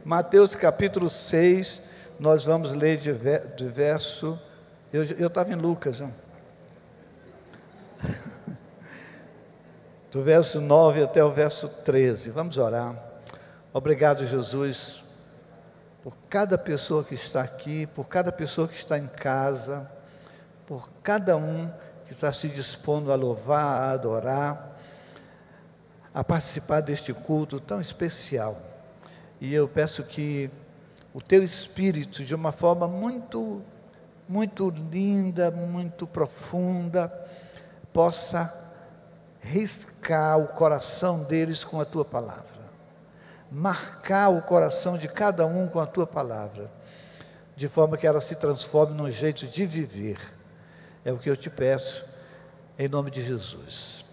Mateus capítulo 6, nós vamos ler de verso... Eu estava em Lucas, não? Do verso 9 até o verso 13. Vamos orar. Obrigado, Jesus, por cada pessoa que está aqui, por cada pessoa que está em casa, por cada um que está se dispondo a louvar, a adorar, a participar deste culto tão especial. E eu peço que o Teu Espírito, de uma forma muito linda, muito profunda, possa riscar o coração deles com a Tua palavra, marcar o coração de cada um com a Tua palavra, de forma que ela se transforme num jeito de viver. É o que eu te peço, em nome de Jesus.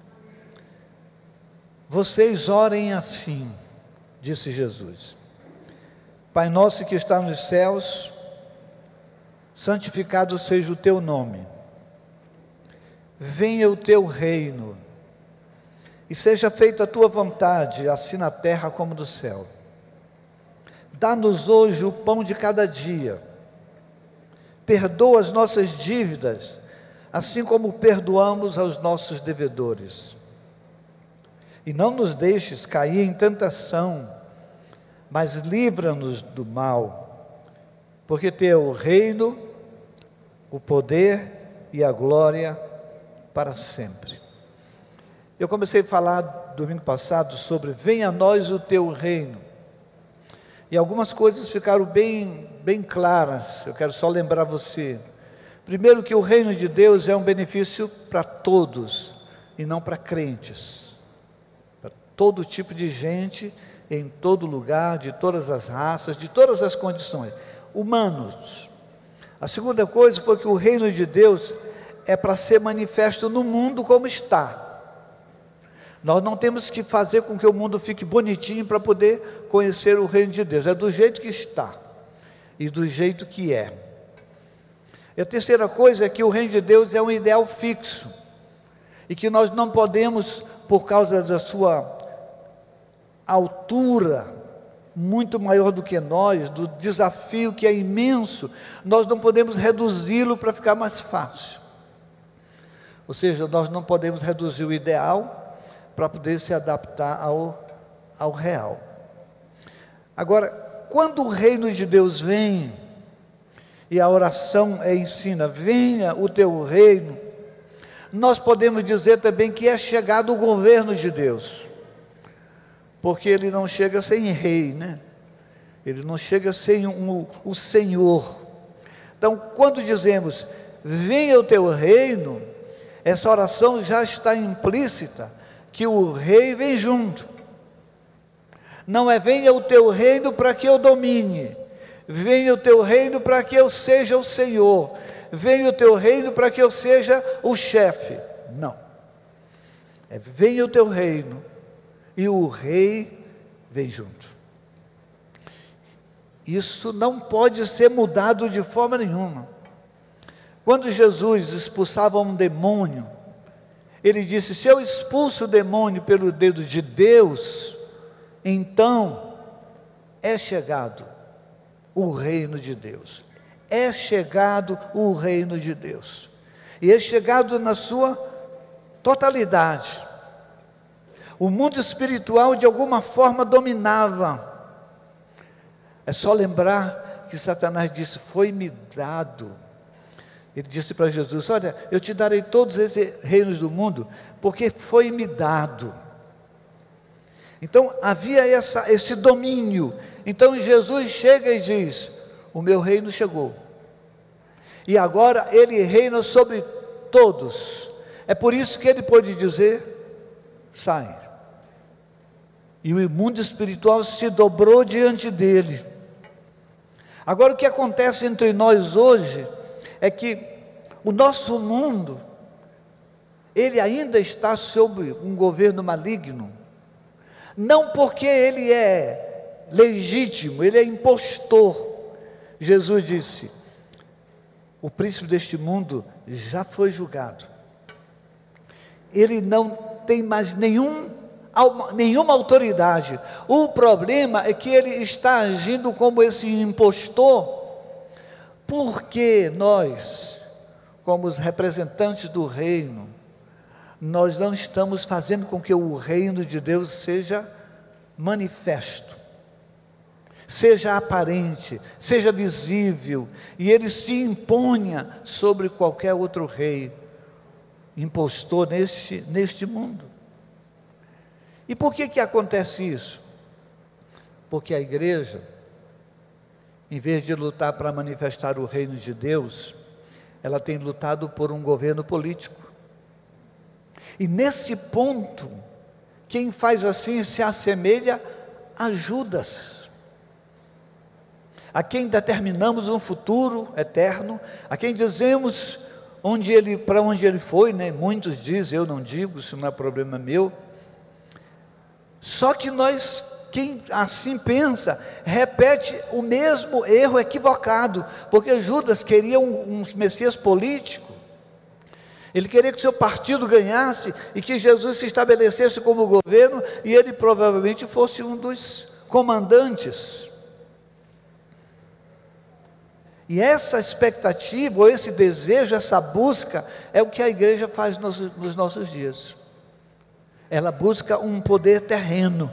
Vocês orem assim, disse Jesus: Pai nosso que está nos céus, santificado seja o teu nome. Venha o teu reino, e seja feita a tua vontade, assim na terra como no céu. Dá-nos hoje o pão de cada dia. Perdoa as nossas dívidas, assim como perdoamos aos nossos devedores. E não nos deixes cair em tentação, mas livra-nos do mal, porque teu é o reino, o poder e a glória para sempre. Eu comecei a falar domingo passado sobre venha a nós o teu reino, e algumas coisas ficaram bem claras. Eu quero só lembrar você. Primeiro, que o reino de Deus é um benefício para todos e não para crentes, para todo tipo de gente, em todo lugar, de todas as raças, de todas as condições, humanos. A segunda coisa foi que o reino de Deus é para ser manifesto no mundo como está. Nós não temos que fazer com que o mundo fique bonitinho para poder conhecer o reino de Deus. É do jeito que está e do jeito que é. E a terceira coisa é que o reino de Deus é um ideal fixo, e que nós não podemos, por causa da sua altura, muito maior do que nós, do desafio que é imenso, nós não podemos reduzi-lo para ficar mais fácil. Ou seja, nós não podemos reduzir o ideal para poder se adaptar ao real. Agora, quando o reino de Deus vem, e a oração ensina, venha o teu reino, nós podemos dizer também que é chegado o governo de Deus, porque ele não chega sem rei, né? Ele não chega sem o Senhor. Então, quando dizemos, venha o teu reino, essa oração já está implícita, que o rei vem junto. Não é venha o teu reino para que eu domine, venha o teu reino para que eu seja o Senhor, venha o teu reino para que eu seja o chefe. Não, é venha o teu reino, e o rei vem junto. Isso não pode ser mudado de forma nenhuma. Quando Jesus expulsava um demônio, ele disse, se eu expulso o demônio pelo dedo de Deus, então é chegado o reino de Deus. É chegado o reino de Deus. E é chegado na sua totalidade. O mundo espiritual de alguma forma dominava. É só lembrar que Satanás disse, foi-me dado. Ele disse para Jesus, olha, eu te darei todos esses reinos do mundo, porque foi-me dado. Então havia esse domínio. Então Jesus chega e diz, o meu reino chegou. E agora ele reina sobre todos. É por isso que ele pode dizer, sai. E o mundo espiritual se dobrou diante dele. Agora o que acontece entre nós hoje é que o nosso mundo, ele ainda está sob um governo maligno, não porque ele é legítimo, ele é impostor. Jesus disse, o príncipe deste mundo já foi julgado, ele não tem mais nenhum nenhuma autoridade. O problema é que ele está agindo como esse impostor, porque nós, como os representantes do reino, nós não estamos fazendo com que o reino de Deus seja manifesto, seja aparente, seja visível, e ele se imponha sobre qualquer outro rei, impostor neste mundo. E por que acontece isso? Porque a igreja, em vez de lutar para manifestar o reino de Deus, ela tem lutado por um governo político. E nesse ponto, quem faz assim se assemelha a Judas, a quem determinamos um futuro eterno, a quem dizemos para onde ele foi, né? Muitos dizem, eu não digo, isso não é problema meu. Só que quem assim pensa, repete o mesmo erro equivocado, porque Judas queria um Messias político. Ele queria que o seu partido ganhasse e que Jesus se estabelecesse como governo e ele provavelmente fosse um dos comandantes. E essa expectativa, ou esse desejo, essa busca, é o que a igreja faz nos nossos dias. Ela busca um poder terreno.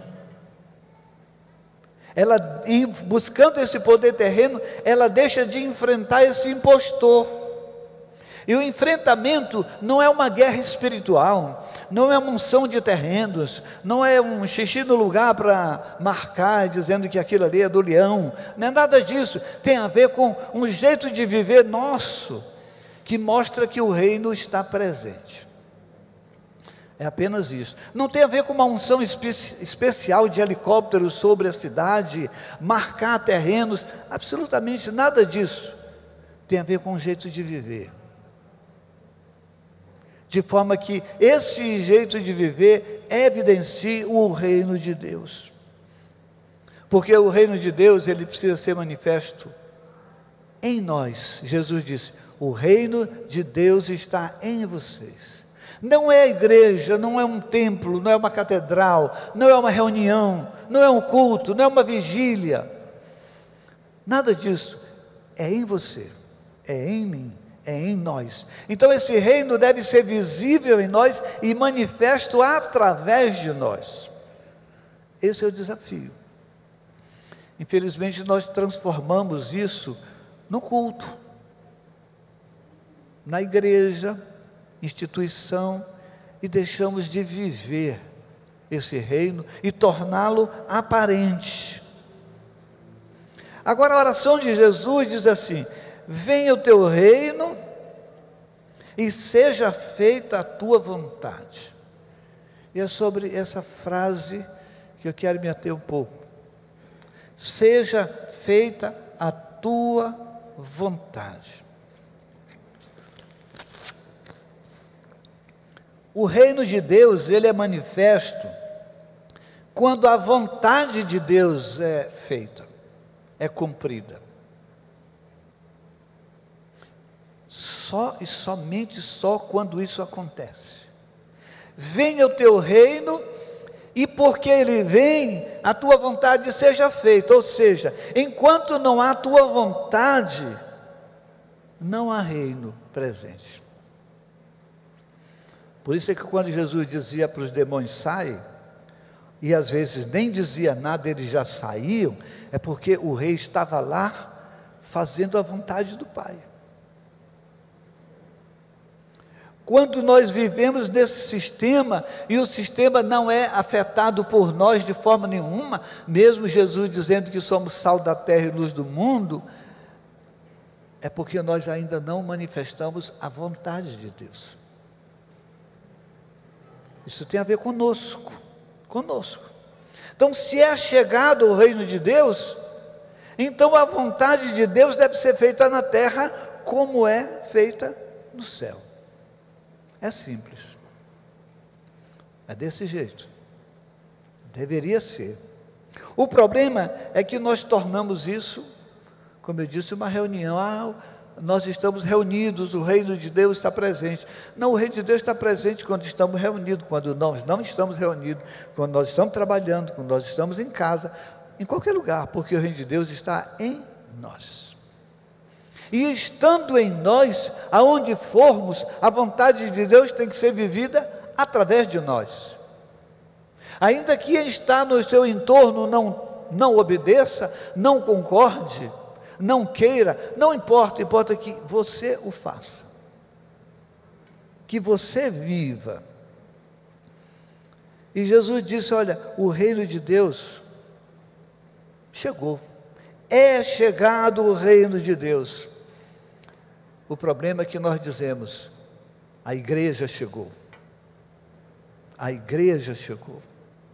Buscando esse poder terreno, ela deixa de enfrentar esse impostor. E o enfrentamento não é uma guerra espiritual, não é uma unção de terrenos, não é um xixi no lugar para marcar, dizendo que aquilo ali é do leão, não é nada disso. Tem a ver com um jeito de viver nosso, que mostra que o reino está presente. É apenas isso. Não tem a ver com uma unção especial de helicópteros sobre a cidade, marcar terrenos, absolutamente nada disso. Tem a ver com um jeito de viver. De forma que esse jeito de viver evidencie o reino de Deus. Porque o reino de Deus, ele precisa ser manifesto em nós. Jesus disse, o reino de Deus está em vocês. Não é a igreja, não é um templo, não é uma catedral, não é uma reunião, não é um culto, não é uma vigília. Nada disso. É em você, é em mim. É em nós. Então esse reino deve ser visível em nós e manifesto através de nós. Esse é o desafio. Infelizmente nós transformamos isso no culto, na igreja, instituição, e deixamos de viver esse reino e torná-lo aparente. Agora a oração de Jesus diz assim: venha o teu reino e seja feita a tua vontade. E é sobre essa frase que eu quero me ater um pouco. Seja feita a tua vontade. O reino de Deus, ele é manifesto quando a vontade de Deus é feita, é cumprida. Só e somente quando isso acontece. Venha o teu reino, e porque ele vem, a tua vontade seja feita. Ou seja, enquanto não há tua vontade, não há reino presente. Por isso é que quando Jesus dizia para os demônios, sai, e às vezes nem dizia nada, eles já saíam, é porque o rei estava lá, fazendo a vontade do Pai. Quando nós vivemos nesse sistema, e o sistema não é afetado por nós de forma nenhuma, mesmo Jesus dizendo que somos sal da terra e luz do mundo, é porque nós ainda não manifestamos a vontade de Deus. Isso tem a ver conosco. Então, se é chegado o reino de Deus, então a vontade de Deus deve ser feita na terra como é feita no céu. É simples. É desse jeito. Deveria ser. O problema é que nós tornamos isso, como eu disse, uma reunião. nós estamos reunidos, o reino de Deus está presente. Não, o reino de Deus está presente quando estamos reunidos, quando nós não estamos reunidos, quando nós estamos trabalhando, quando nós estamos em casa, em qualquer lugar, porque o reino de Deus está em nós. E estando em nós, aonde formos, a vontade de Deus tem que ser vivida através de nós. Ainda que quem está no seu entorno não obedeça, não concorde, não queira, não importa, importa que você o faça, que você viva. E Jesus disse: olha, o reino de Deus chegou, é chegado o reino de Deus. O problema é que nós dizemos: a igreja chegou, a igreja chegou.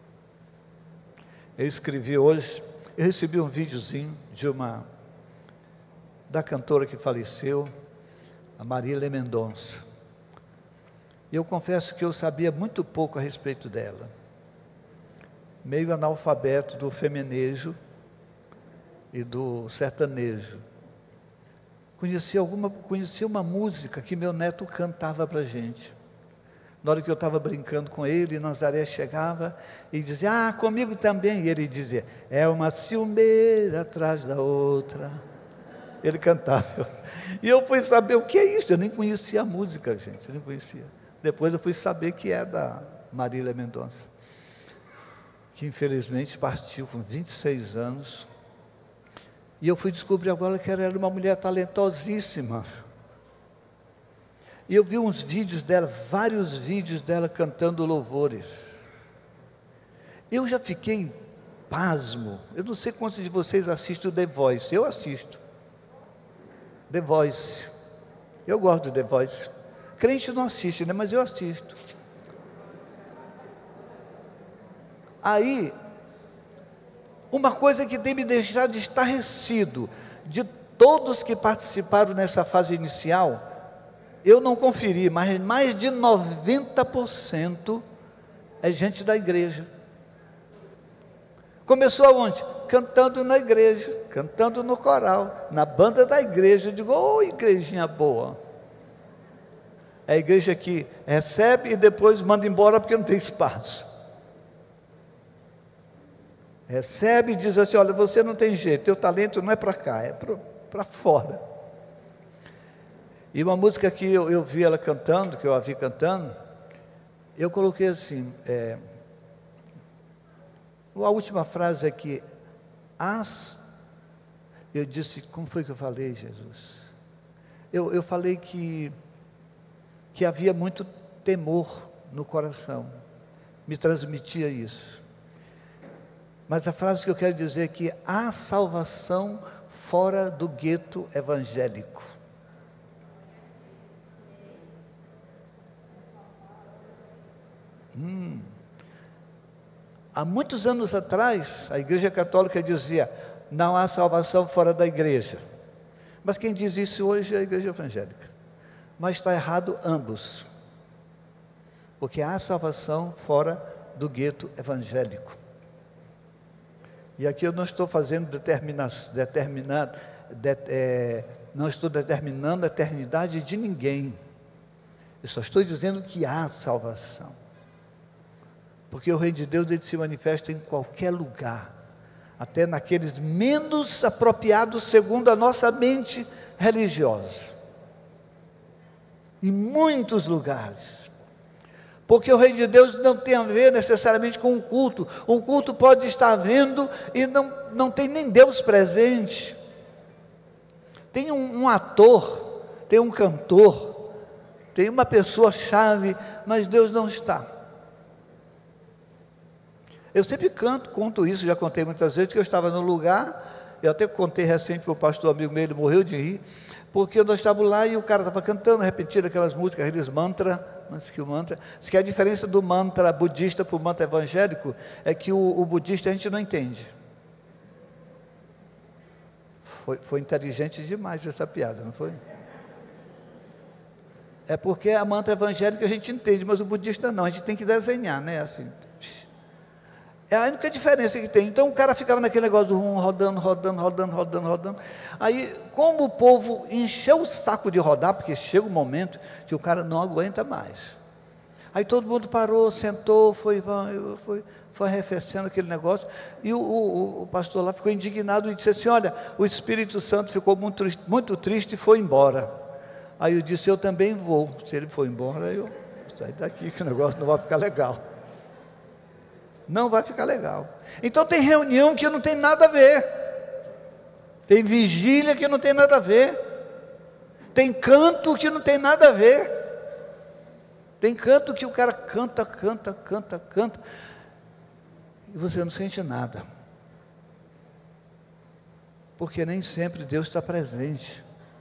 Eu escrevi hoje, eu recebi um videozinho da cantora que faleceu, a Marília Mendonça. E eu confesso que eu sabia muito pouco a respeito dela, meio analfabeto do feminejo e do sertanejo. Conheci uma música que meu neto cantava para a gente. Na hora que eu estava brincando com ele, Nazaré chegava e dizia: comigo também. E ele dizia: é uma ciumeira atrás da outra. Ele cantava. E eu fui saber o que é isso. Eu nem conhecia a música, gente. Eu nem conhecia. Depois eu fui saber que é da Marília Mendonça, que infelizmente partiu com 26 anos. E eu fui descobrir agora que ela era uma mulher talentosíssima. E eu vi uns vídeos dela, vários vídeos dela cantando louvores. Eu já fiquei pasmo. Eu não sei quantos de vocês assistem o The Voice. Eu assisto The Voice. Eu gosto do The Voice. Crente não assiste, né? Mas eu assisto. Aí, uma coisa que tem me deixado estarrecido, de todos que participaram nessa fase inicial, eu não conferi, mas mais de 90% é gente da igreja. Começou aonde? Cantando na igreja, cantando no coral, na banda da igreja. Eu digo: igrejinha boa. É a igreja que recebe e depois manda embora porque não tem espaço. Recebe e diz assim: olha, você não tem jeito, teu talento não é para cá, é para fora. E uma música que eu vi ela cantando, que eu a vi cantando, eu coloquei assim, a última frase é que eu disse, como foi que eu falei, Jesus? Eu falei que havia muito temor no coração, me transmitia isso. Mas a frase que eu quero dizer é que há salvação fora do gueto evangélico. Há muitos anos atrás, a Igreja Católica dizia: não há salvação fora da igreja. Mas quem diz isso hoje é a Igreja Evangélica. Mas está errado ambos. Porque há salvação fora do gueto evangélico. E aqui eu não estou fazendo não estou determinando a eternidade de ninguém. Eu só estou dizendo que há salvação. Porque o reino de Deus, ele se manifesta em qualquer lugar, até naqueles menos apropriados segundo a nossa mente religiosa. Em muitos lugares. Porque o reino de Deus não tem a ver necessariamente com um culto. Um culto pode estar havendo e não tem nem Deus presente. Tem um ator, tem um cantor, tem uma pessoa-chave, mas Deus não está. Eu sempre conto isso, já contei muitas vezes, que eu estava num lugar, eu até contei recente para o pastor amigo meu, ele morreu de rir, porque nós estávamos lá e o cara estava cantando, repetindo aquelas músicas, aqueles mantras, diz que a diferença do mantra budista para o mantra evangélico é que o budista a gente não entende. Foi inteligente demais essa piada, não foi? É porque a mantra evangélica a gente entende, mas o budista não, a gente tem que desenhar, né? Assim. É a única diferença que tem. Então o cara ficava naquele negócio do rodando. Aí, como o povo encheu o saco de rodar, porque chega um momento que o cara não aguenta mais. Aí todo mundo parou, sentou, foi arrefecendo aquele negócio. E o pastor lá ficou indignado e disse assim: olha, o Espírito Santo ficou muito triste e foi embora. Aí eu disse: eu também vou. Se ele for embora, eu saio daqui, que o negócio não vai ficar legal. Não vai ficar legal. Então tem reunião que não tem nada a ver. Tem vigília que não tem nada a ver. Tem canto que não tem nada a ver. Tem canto que o cara canta. E você não sente nada. Porque nem sempre Deus está presente.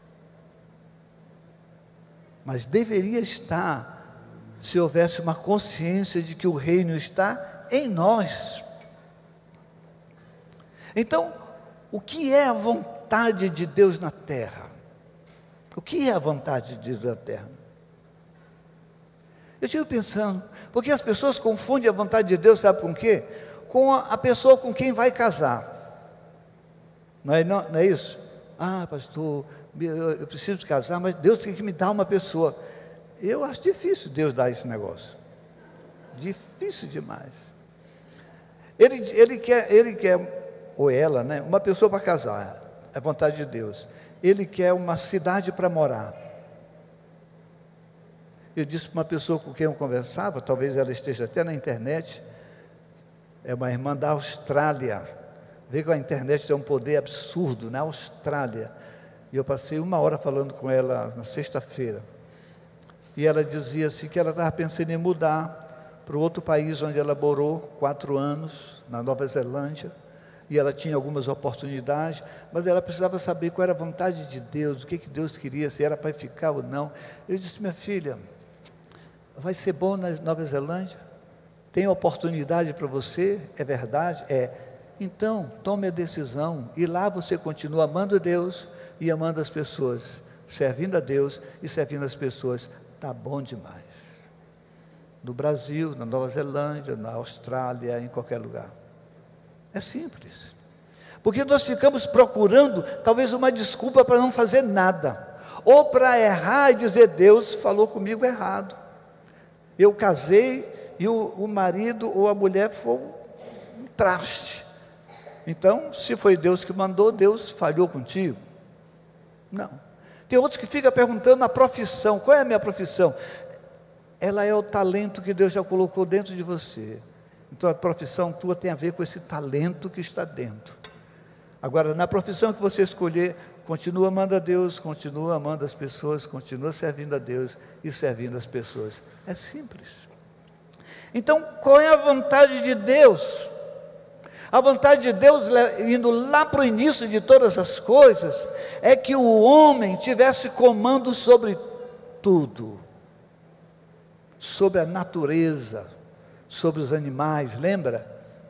Mas deveria estar, se houvesse uma consciência de que o reino está em nós. Então, o que é a vontade de Deus na terra? O que é a vontade de Deus na terra? Eu estive pensando, porque as pessoas confundem a vontade de Deus, sabe com o quê? Com a pessoa com quem vai casar. Não é isso? Ah, pastor, eu preciso casar, mas Deus tem que me dar uma pessoa. Eu acho difícil Deus dar esse negócio. Difícil demais. Ele quer, ou ela, né, uma pessoa para casar, é vontade de Deus. Ele quer uma cidade para morar. Eu disse para uma pessoa com quem eu conversava, talvez ela esteja até na internet, é uma irmã da Austrália. Vê que a internet tem um poder absurdo, na Austrália. E eu passei 1 hora falando com ela na sexta-feira. E ela dizia assim que ela estava pensando em mudar para o outro país onde ela morou 4 anos, na Nova Zelândia. E ela tinha algumas oportunidades, mas ela precisava saber qual era a vontade de Deus, o que Deus queria, se era para ficar ou não. Eu disse: minha filha, vai ser bom na Nova Zelândia? Tem oportunidade para você? É verdade? É. Então, tome a decisão, e lá você continua amando Deus e amando as pessoas, servindo a Deus e servindo as pessoas. Está bom demais. No Brasil, na Nova Zelândia, na Austrália, em qualquer lugar. É simples. Porque nós ficamos procurando, talvez, uma desculpa para não fazer nada. Ou para errar e dizer: Deus falou comigo errado. Eu casei e o marido ou a mulher foi um traste. Então, se foi Deus que mandou, Deus falhou contigo? Não. Tem outros que ficam perguntando a profissão. Qual é a minha profissão? Ela é o talento que Deus já colocou dentro de você. Então a profissão tua tem a ver com esse talento que está dentro. Agora, na profissão que você escolher, continua amando a Deus, continua amando as pessoas, continua servindo a Deus e servindo as pessoas. É simples. Então, qual é a vontade de Deus? A vontade de Deus, indo lá para o início de todas as coisas, é que o homem tivesse comando sobre tudo. Sobre a natureza, sobre os animais, lembra?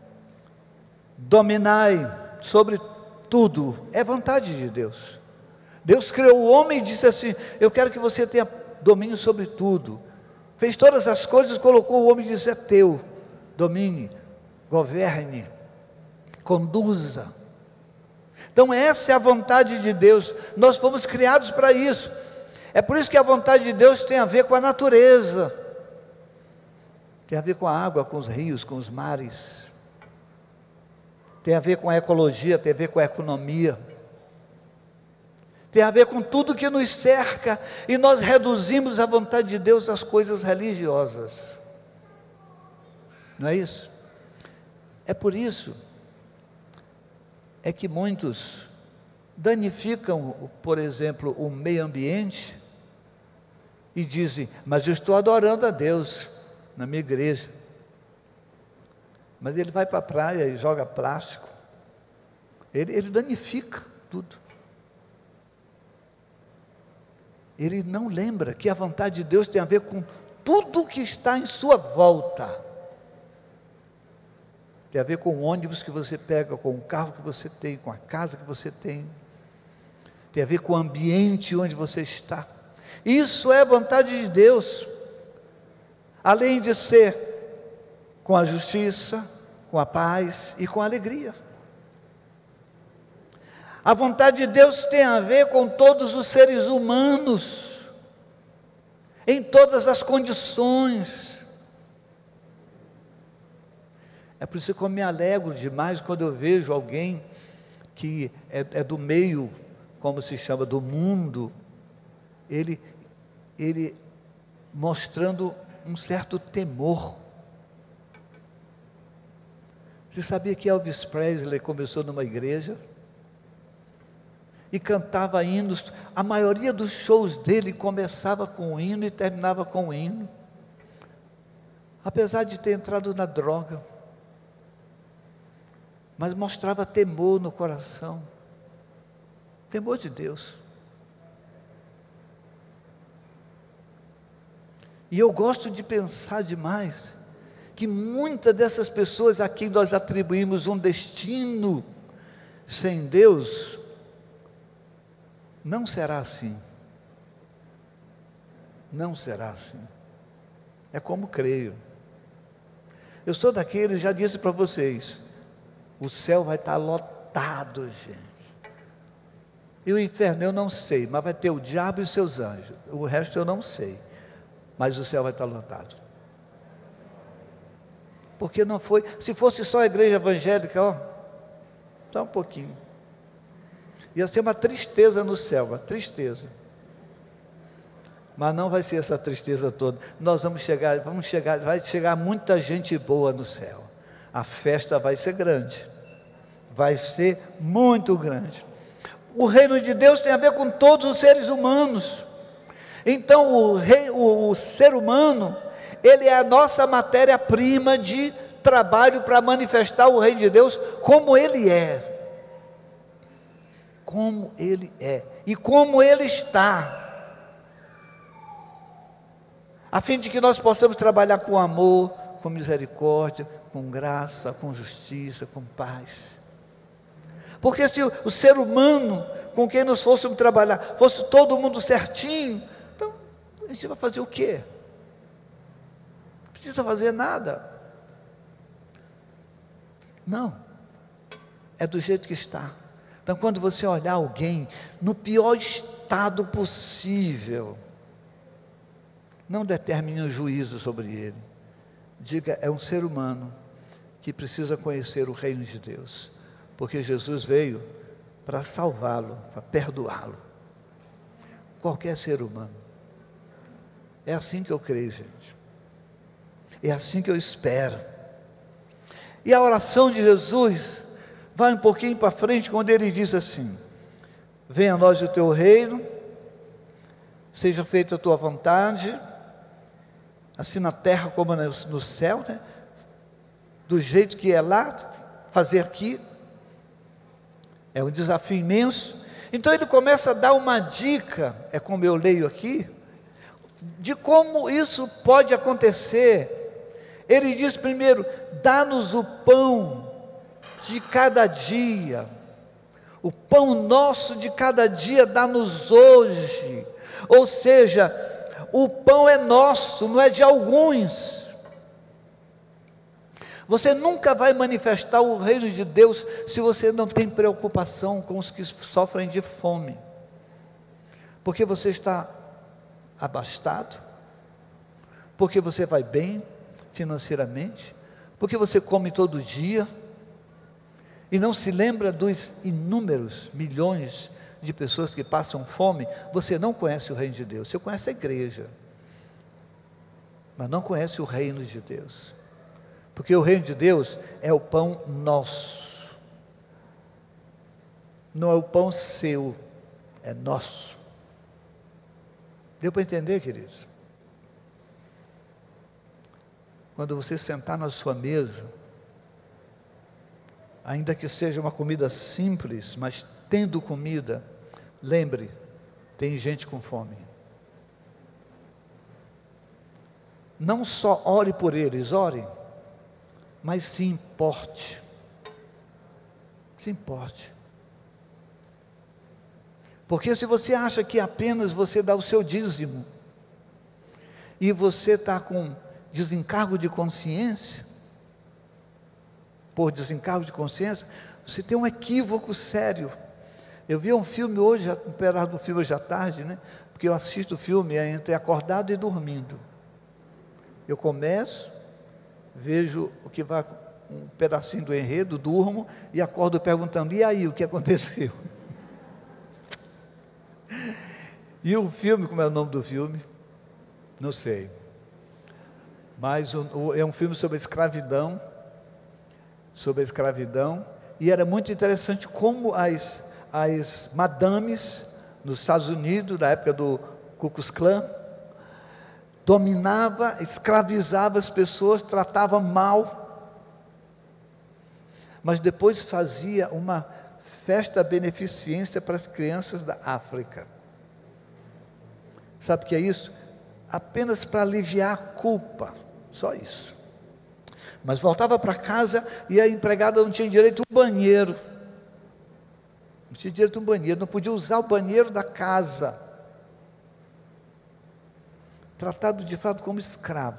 Dominai sobre tudo, é vontade de Deus. Deus criou o homem e disse assim: eu quero que você tenha domínio sobre tudo. Fez todas as coisas, colocou o homem e disse: é teu, domine, governe, conduza. Então essa é a vontade de Deus, nós fomos criados para isso. É por isso que a vontade de Deus tem a ver com a natureza, tem a ver com a água, com os rios, com os mares, tem a ver com a ecologia, tem a ver com a economia, tem a ver com tudo que nos cerca, e nós reduzimos a vontade de Deus às coisas religiosas, não é isso? É por isso que muitos danificam, por exemplo, o meio ambiente, e dizem: mas eu estou adorando a Deus na minha igreja. Mas ele vai para a praia e joga plástico, ele danifica tudo. Ele não lembra que a vontade de Deus tem a ver com tudo que está em sua volta. Tem a ver com o ônibus que você pega, com o carro que você tem, com a casa que você tem. Tem a ver com o ambiente onde você está. Isso é a vontade de Deus. Além de ser com a justiça, com a paz e com a alegria. A vontade de Deus tem a ver com todos os seres humanos, em todas as condições. É por isso que eu me alegro demais quando eu vejo alguém que é do meio, como se chama, do mundo, ele mostrando um certo temor. Você sabia que Elvis Presley começou numa igreja? E cantava hinos, a maioria dos shows dele começava com um hino e terminava com um hino. Apesar de ter entrado na droga, mas mostrava temor no coração, temor de Deus. E eu gosto de pensar demais, que muitas dessas pessoas a quem nós atribuímos um destino sem Deus, não será assim. Não será assim. É como creio. Eu sou daqueles, já disse para vocês, o céu vai estar lotado, gente. E o inferno eu não sei, mas vai ter o diabo e seus anjos. O resto eu não sei, mas o céu vai estar lotado. Porque não foi, se fosse só a igreja evangélica, ó, só um pouquinho. Ia ser uma tristeza no céu, uma tristeza. Mas não vai ser essa tristeza toda. Nós vamos chegar, vai chegar muita gente boa no céu. A festa vai ser grande. Vai ser muito grande. O reino de Deus tem a ver com todos os seres humanos. Então o ser humano, ele é a nossa matéria-prima de trabalho para manifestar o reino de Deus como ele é. Como ele é e como ele está, a fim de que nós possamos trabalhar com amor, com misericórdia, com graça, com justiça, com paz. Porque se o ser humano com quem nós fôssemos trabalhar, fosse todo mundo certinho, então a gente vai fazer o quê? Não precisa fazer nada. Não, é do jeito que está. Então, quando você olhar alguém no pior estado possível, não determine um juízo sobre ele. Diga, é um ser humano que precisa conhecer o reino de Deus, porque Jesus veio para salvá-lo, para perdoá-lo. Qualquer ser humano. É assim que eu creio, gente. É assim que eu espero. E a oração de Jesus vai um pouquinho para frente, quando ele diz assim: venha a nós o teu reino, seja feita a tua vontade, assim na terra como no céu, né? Do jeito que é lá, fazer aqui. É um desafio imenso. Então ele começa a dar uma dica, é como eu leio aqui, de como isso pode acontecer. Ele diz primeiro: dá-nos o pão de cada dia. O pão nosso de cada dia dá-nos hoje. Ou seja, o pão é nosso, não é de alguns. Você nunca vai manifestar o reino de Deus se você não tem preocupação com os que sofrem de fome. Porque você está abastado, porque você vai bem financeiramente, porque você come todo dia, e não se lembra dos inúmeros milhões de pessoas que passam fome. Você não conhece o reino de Deus. Você conhece a igreja, mas não conhece o reino de Deus, porque o reino de Deus é o pão nosso, não é o pão seu, é nosso. Deu para entender, queridos? Quando você sentar na sua mesa, ainda que seja uma comida simples, mas tendo comida, lembre, tem gente com fome. Não só ore por eles, ore, mas se importe. Se importe. Porque se você acha que apenas você dá o seu dízimo, e você está com desencargo de consciência, por desencargo de consciência, você tem um equívoco sério. Eu vi um filme hoje, um pedaço do filme hoje à tarde, né? Porque eu assisto o filme entre acordado e dormindo. Eu começo, vejo o que vai, um pedacinho do enredo, durmo e acordo perguntando, e aí, o que aconteceu? E o filme, como é o nome do filme? Não sei. Mas é um filme sobre a escravidão, e era muito interessante como as madames nos Estados Unidos, da época do Ku Klux Klan, dominava, escravizava as pessoas, tratava mal, mas depois fazia uma festa beneficência para as crianças da África. Sabe o que é isso? Apenas para aliviar a culpa, só isso. Mas voltava para casa e a empregada não tinha direito a um banheiro. Não tinha direito a um banheiro, não podia usar o banheiro da casa. Tratado de fato como escravo.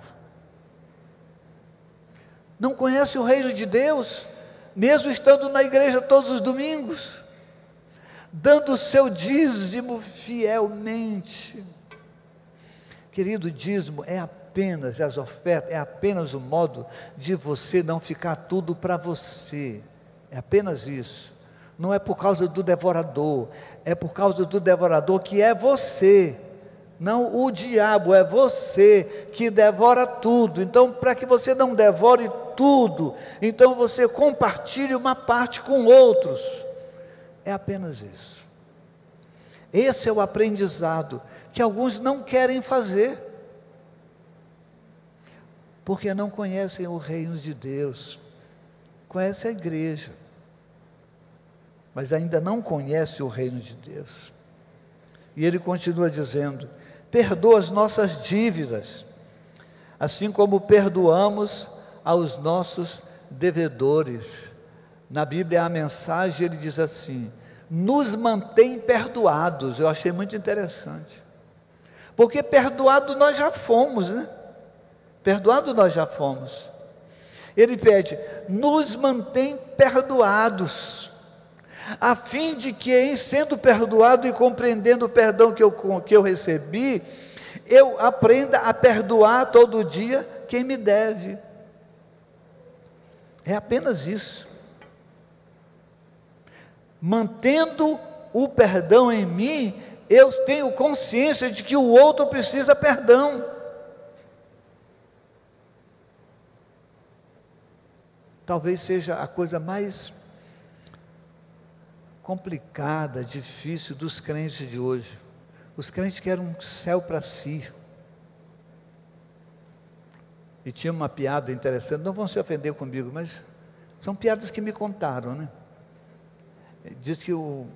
Não conhece o reino de Deus, mesmo estando na igreja todos os domingos, dando o seu dízimo fielmente. Querido, o dízimo é apenas, as ofertas, é apenas o modo de você não ficar tudo para você. É apenas isso. Não é por causa do devorador, é por causa do devorador que é você. Não o diabo, é você que devora tudo. Então, para que você não devore tudo, então você compartilhe uma parte com outros. É apenas isso. Esse é o aprendizado que alguns não querem fazer, porque não conhecem o reino de Deus. Conhece a igreja, mas ainda não conhece o reino de Deus. E ele continua dizendo: perdoa as nossas dívidas, assim como perdoamos aos nossos devedores. Na Bíblia a mensagem, ele diz assim: nos mantém perdoados. Eu achei muito interessante, porque perdoado nós já fomos, né? Perdoado nós já fomos. Ele pede, nos mantém perdoados, a fim de que, em sendo perdoado e compreendendo o perdão que eu recebi, eu aprenda a perdoar todo dia quem me deve. É apenas isso. Mantendo o perdão em mim, eu tenho consciência de que o outro precisa perdão. Talvez seja a coisa mais complicada, difícil dos crentes de hoje. Os crentes querem um céu para si. E tinha uma piada interessante, não vão se ofender comigo, mas são piadas que me contaram, né? Diz que como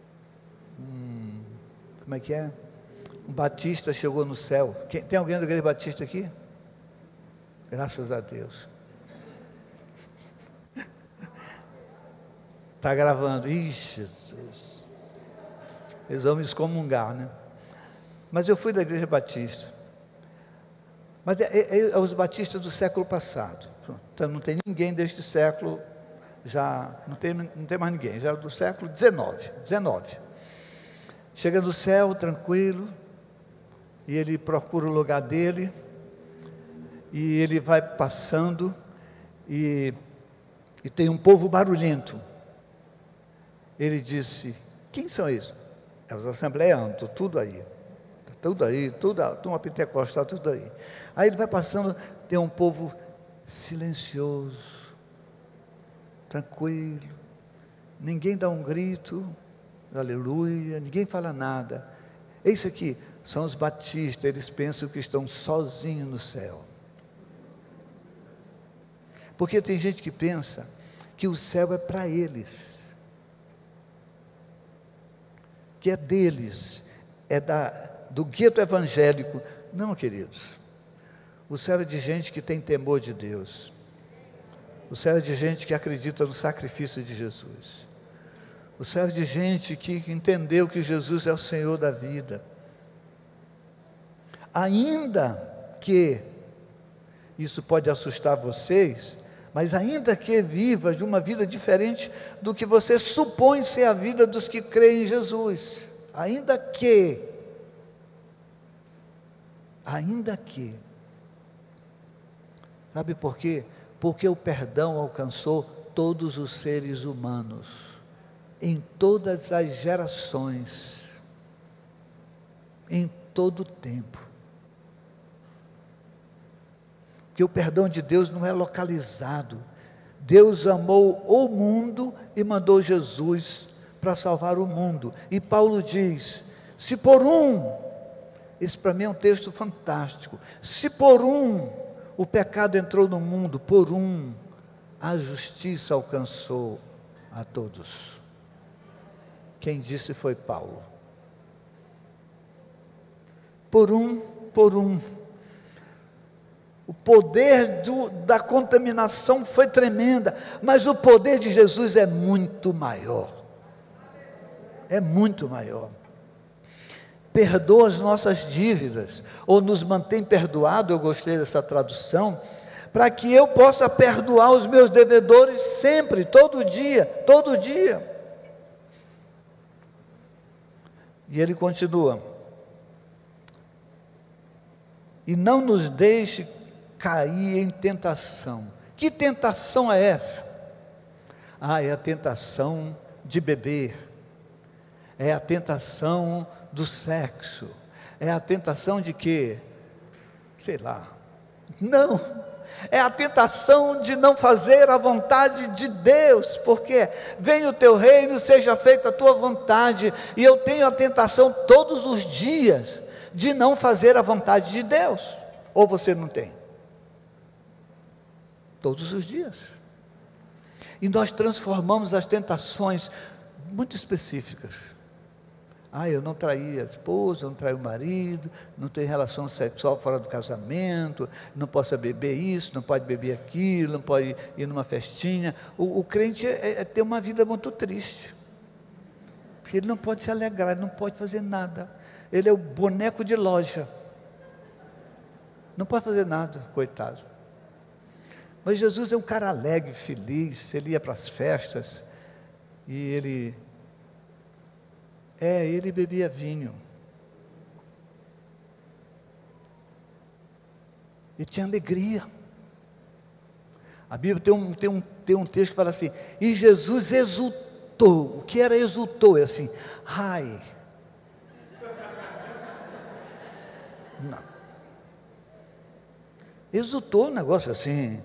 é que é? Um batista chegou no céu. Tem alguém da igreja batista aqui? Graças a Deus. Está gravando. Ixi, Jesus. Eles vão me excomungar, né? Mas eu fui da igreja batista. Mas é os batistas do século passado. Então não tem ninguém deste século, já não tem mais ninguém, já do século XIX. Chega no céu, tranquilo, e ele procura o lugar dele, e ele vai passando, e tem um povo barulhento. Ele disse, quem são eles? É os assembleianos, tudo aí, turma pentecostal, tudo aí. Aí ele vai passando, tem um povo silencioso, tranquilo, ninguém dá um grito, aleluia, ninguém fala nada. Isso aqui são os batistas, eles pensam que estão sozinhos no céu. Porque tem gente que pensa que o céu é para eles, que é deles, é do gueto evangélico. Não, queridos, o céu é de gente que tem temor de Deus, o céu é de gente que acredita no sacrifício de Jesus, o céu é de gente que entendeu que Jesus é o Senhor da vida. Ainda que isso pode assustar vocês, Mas ainda que vivas de uma vida diferente do que você supõe ser a vida dos que creem em Jesus, ainda que, sabe por quê? Porque o perdão alcançou todos os seres humanos, em todas as gerações, em todo o tempo. Porque o perdão de Deus não é localizado. Deus amou o mundo e mandou Jesus para salvar o mundo. E Paulo diz, se por um, esse para mim é um texto fantástico, se por um o pecado entrou no mundo, por um a justiça alcançou a todos. Quem disse foi Paulo. Por um. O poder da contaminação foi tremenda, mas o poder de Jesus é muito maior. É muito maior. Perdoa as nossas dívidas, ou nos mantém perdoado, eu gostei dessa tradução, para que eu possa perdoar os meus devedores sempre, todo dia. E ele continua, e não nos deixe cair em tentação. Que tentação é essa? É a tentação de beber, é a tentação do sexo, é a tentação de quê? Sei lá, não, é a tentação de não fazer a vontade de Deus, porque venha o teu reino, seja feita a tua vontade, e eu tenho a tentação todos os dias, de não fazer a vontade de Deus, ou você não tem? Todos os dias. E nós transformamos as tentações muito específicas. Eu não traí a esposa, não traí o marido, não tenho relação sexual fora do casamento, não posso beber isso, não pode beber aquilo, não pode ir numa festinha. O crente tem uma vida muito triste, porque ele não pode se alegrar, ele não pode fazer nada. Ele é o boneco de loja, não pode fazer nada, coitado. Mas Jesus é um cara alegre, feliz. Ele ia para as festas e ele bebia vinho. Ele tinha alegria. A Bíblia tem um texto que fala assim, e Jesus exultou. O que era exultou? É assim, não. Exultou um negócio assim.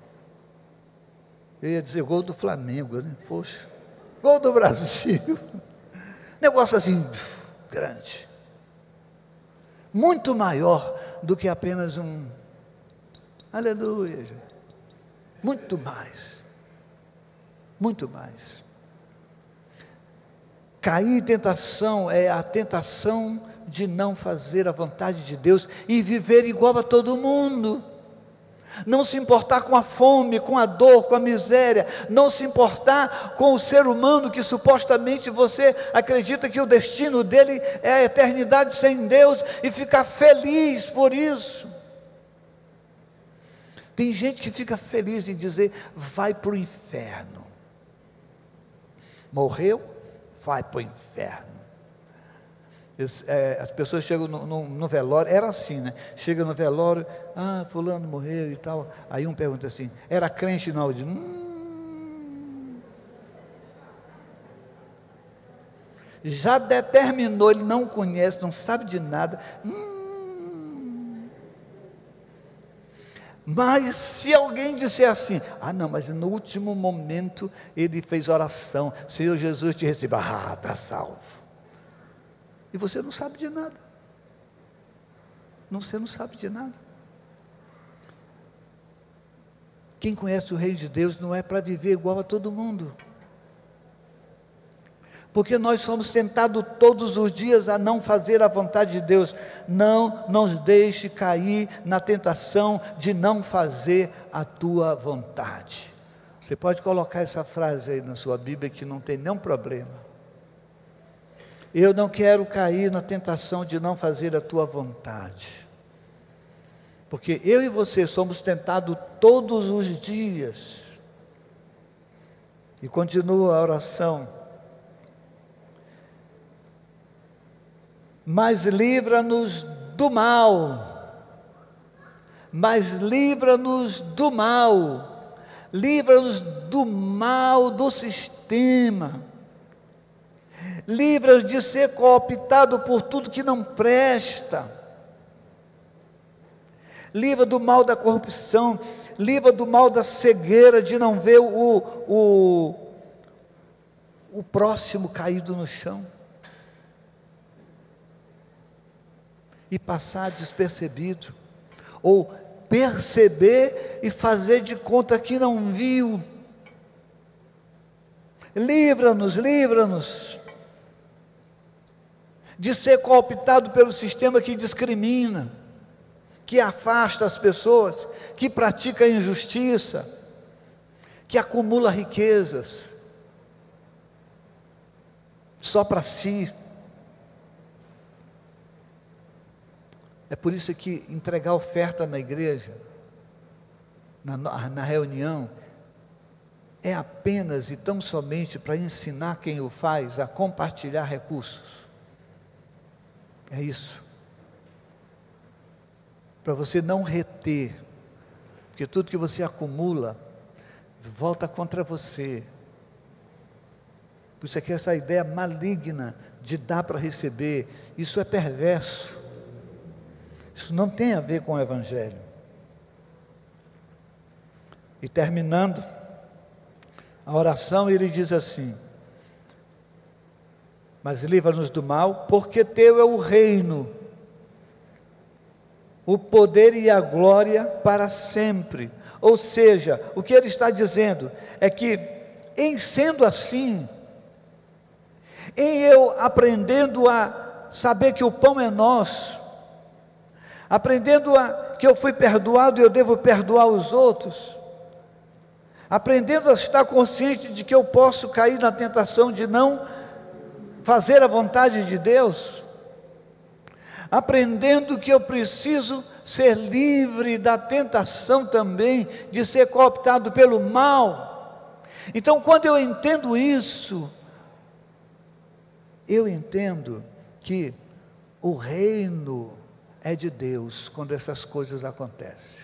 Eu ia dizer gol do Flamengo, né? Poxa, gol do Brasil. Negócio assim, grande. Muito maior do que apenas um aleluia. Muito mais. Muito mais. Cair em tentação é a tentação de não fazer a vontade de Deus e viver igual a todo mundo. Não se importar com a fome, com a dor, com a miséria, não se importar com o ser humano que supostamente você acredita que o destino dele é a eternidade sem Deus e ficar feliz por isso. Tem gente que fica feliz em dizer, vai para o inferno. Morreu, vai para o inferno. As pessoas chegam no velório, era assim, né? Chega no velório, fulano morreu e tal. Aí um pergunta assim, era crente não? Diz, já determinou, ele não conhece, não sabe de nada. Mas se alguém disser assim, não, mas no último momento ele fez oração, Senhor Jesus te receba, está salvo. E você não sabe de nada. Você não sabe de nada. Quem conhece o reino de Deus não é para viver igual a todo mundo. Porque nós somos tentados todos os dias a não fazer a vontade de Deus. Não nos deixe cair na tentação de não fazer a tua vontade. Você pode colocar essa frase aí na sua Bíblia que não tem nenhum problema. Eu não quero cair na tentação de não fazer a tua vontade. Porque eu e você somos tentados todos os dias. E continua a oração. Mas livra-nos do mal. Mas livra-nos do mal. Livra-nos do mal do sistema. Livra-nos de ser cooptado por tudo que não presta. Livra do mal da corrupção, livra do mal da cegueira, de não ver o próximo caído no chão e passar despercebido, ou perceber e fazer de conta que não viu. Livra-nos, livra-nos de ser cooptado pelo sistema que discrimina, que afasta as pessoas, que pratica a injustiça, que acumula riquezas só para si. É por isso que entregar oferta na igreja, na reunião, é apenas e tão somente para ensinar quem o faz a compartilhar recursos. É isso. Para você não reter, porque tudo que você acumula volta contra você. Por isso é que essa ideia maligna de dar para receber, isso é perverso. Isso não tem a ver com o Evangelho. E terminando a oração, ele diz assim: mas livra-nos do mal, porque teu é o reino, o poder e a glória para sempre. Ou seja, o que ele está dizendo é que, em sendo assim, em eu aprendendo a saber que o pão é nosso, aprendendo que eu fui perdoado e eu devo perdoar os outros, aprendendo a estar consciente de que eu posso cair na tentação de não fazer a vontade de Deus, aprendendo que eu preciso ser livre da tentação também de ser cooptado pelo mal. Então, quando eu entendo isso, eu entendo que o reino é de Deus quando essas coisas acontecem.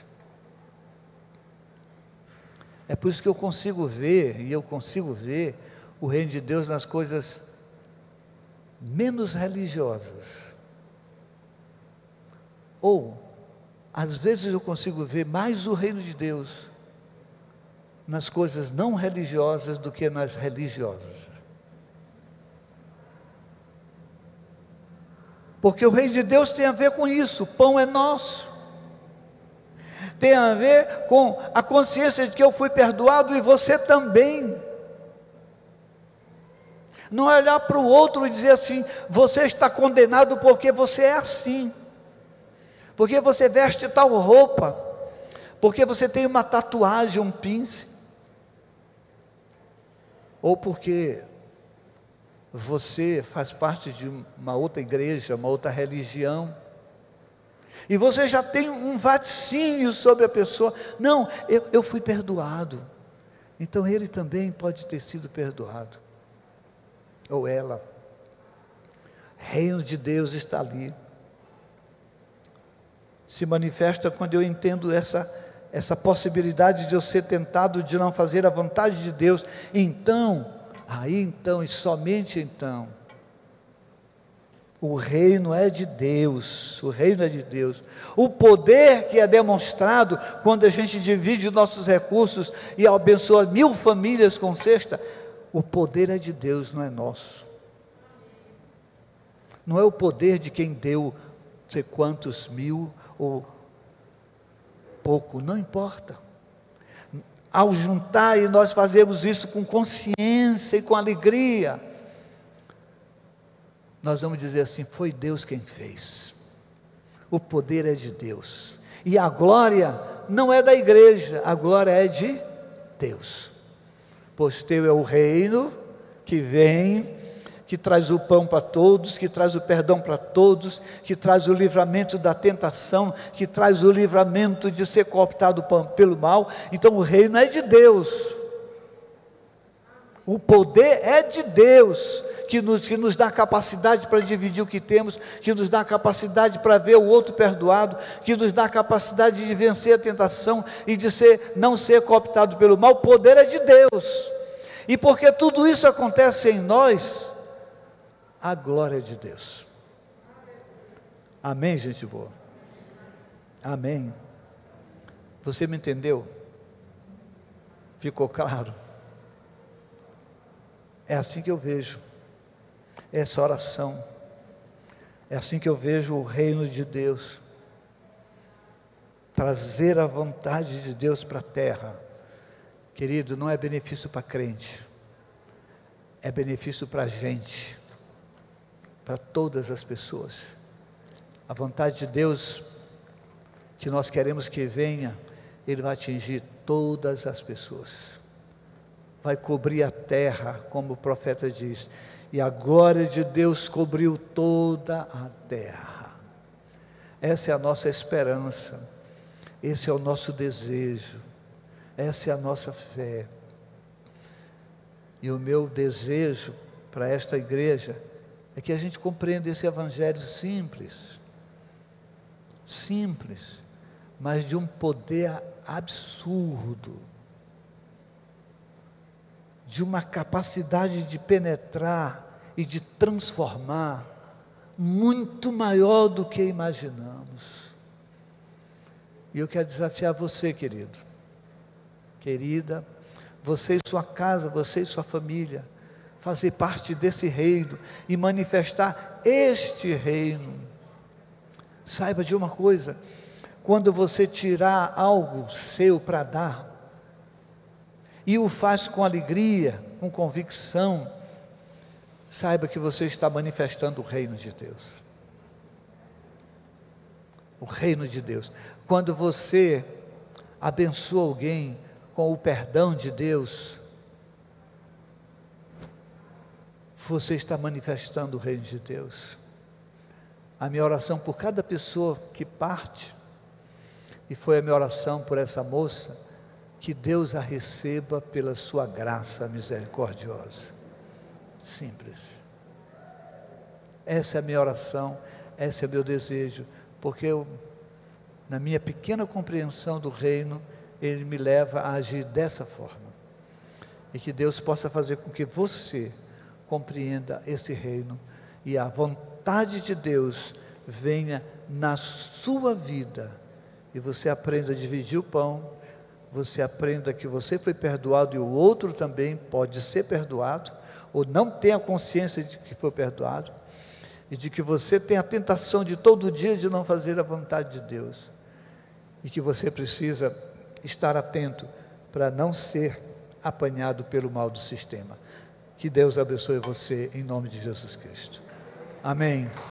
É por isso que eu consigo ver o reino de Deus nas coisas menos religiosas. Ou, às vezes eu consigo ver mais o reino de Deus nas coisas não religiosas do que nas religiosas. Porque o reino de Deus tem a ver com isso, o pão é nosso. Tem a ver com a consciência de que eu fui perdoado e você também. Não é olhar para o outro e dizer assim: você está condenado porque você é assim, porque você veste tal roupa, porque você tem uma tatuagem, um pince, ou porque você faz parte de uma outra igreja, uma outra religião, e você já tem um vaticínio sobre a pessoa. Não, eu fui perdoado, então ele também pode ter sido perdoado, ou ela. Reino de Deus está ali, se manifesta quando eu entendo essa possibilidade de eu ser tentado de não fazer a vontade de Deus. Então, e somente então, o reino é de Deus, o reino é de Deus. O poder que é demonstrado quando a gente divide nossos recursos e abençoa 1000 famílias com cesta, o poder é de Deus, não é nosso. Não é o poder de quem deu não sei quantos 1000 ou pouco, não importa. Ao juntar, e nós fazemos isso com consciência e com alegria, nós vamos dizer assim: foi Deus quem fez. O poder é de Deus, e a glória não é da igreja, a glória é de Deus. Pois teu é o reino que vem, que que traz o pão para todos, que traz o perdão para todos, que traz o livramento da tentação, que traz o livramento de ser cooptado pelo mal. Então o reino é de Deus, o poder é de Deus, que nos dá capacidade para dividir o que temos, que nos dá capacidade para ver o outro perdoado, que nos dá capacidade de vencer a tentação e de não ser cooptado pelo mal. O poder é de Deus, e porque tudo isso acontece em nós, a glória de Deus. Amém, gente boa? Amém. Você me entendeu? Ficou claro? É assim que eu vejo essa oração, é assim que eu vejo o reino de Deus, trazer a vontade de Deus para a terra. Querido, não é benefício para crente, é benefício para a gente, para todas as pessoas. A vontade de Deus que nós queremos que venha, Ele vai atingir todas as pessoas, vai cobrir a terra, como o profeta diz, e a glória de Deus cobriu toda a terra. Essa é a nossa esperança, esse é o nosso desejo, essa é a nossa fé. E o meu desejo para esta igreja é que a gente compreenda esse evangelho simples, mas de um poder absurdo, de uma capacidade de penetrar e de transformar, muito maior do que imaginamos. E eu quero desafiar você, querido, querida, você e sua casa, você e sua família, fazer parte desse reino e manifestar este reino. Saiba de uma coisa: quando você tirar algo seu para dar, e o faz com alegria, com convicção, saiba que você está manifestando o reino de Deus. O reino de Deus. Quando você abençoa alguém com o perdão de Deus, você está manifestando o reino de Deus. A minha oração por cada pessoa que parte, e foi a minha oração por essa moça, que Deus a receba pela sua graça misericordiosa. Simples. Essa é a minha oração, esse é o meu desejo, porque na minha pequena compreensão do reino, Ele me leva a agir dessa forma. E que Deus possa fazer com que você compreenda esse reino, e a vontade de Deus venha na sua vida, e você aprenda a dividir o pão, você aprenda que você foi perdoado e o outro também pode ser perdoado, ou não tenha consciência de que foi perdoado, e de que você tem a tentação de todo dia de não fazer a vontade de Deus, e que você precisa estar atento para não ser apanhado pelo mal do sistema. Que Deus abençoe você em nome de Jesus Cristo. Amém.